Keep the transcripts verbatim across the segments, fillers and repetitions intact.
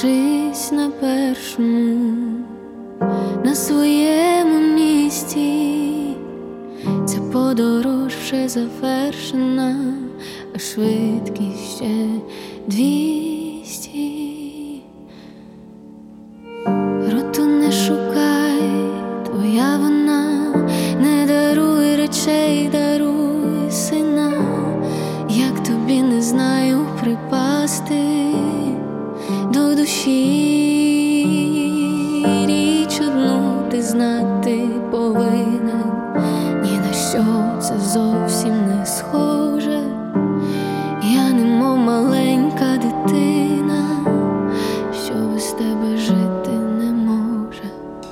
лишись на першому, на своєму місці. Ця подорож вже завершена, а швидкість ще двісті. Роту не шукай, твоя вона, не даруй речей, даруй сина. Як тобі не знаю припасти до душі, річ одну ти знати повинен, ні на що це зовсім не схоже. Я немов маленька дитина, що без тебе жити не може.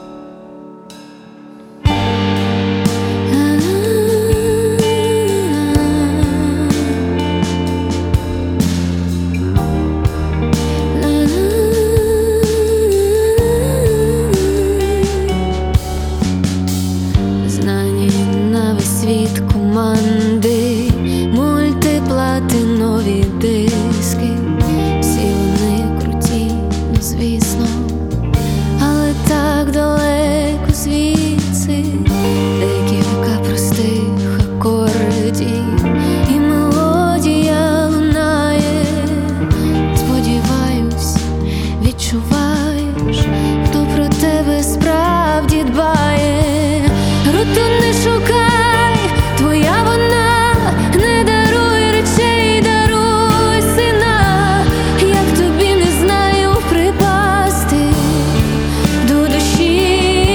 Знані на весь світ команди, мультиплатинові диски. Всі вони круті, ну звісно, але так далеко звідси. Декілька простих акордів і мелодія лунає. Сподіваюсь, відчуваєш, хто про тебе справді дбає. Роту не шукай, твоя вона, не даруй речей, даруй сина. Як тобі не знаю припасти до душі,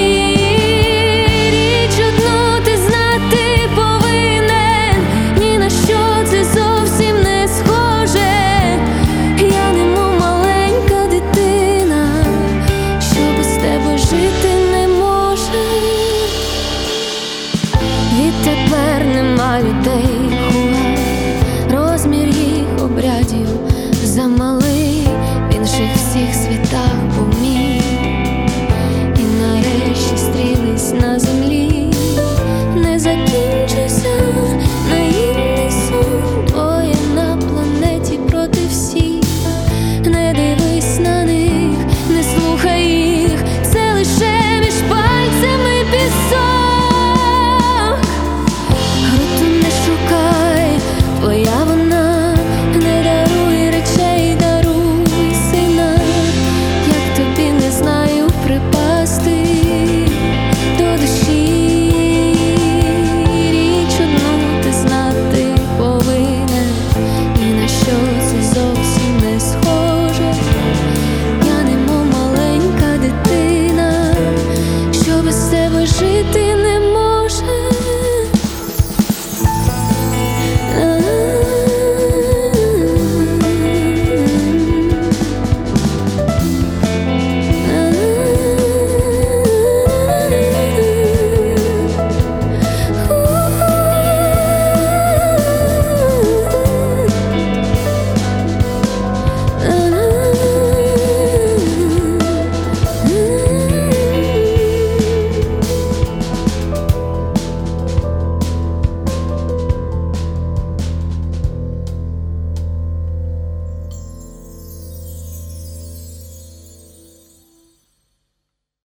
річ одну ти знати повинен, ні на що це зовсім не схоже. Я немов маленька дитина, що без тебе жити не може. Відтепер нема людей хуа, розмір їх обрядів замалий, в інших всіх світах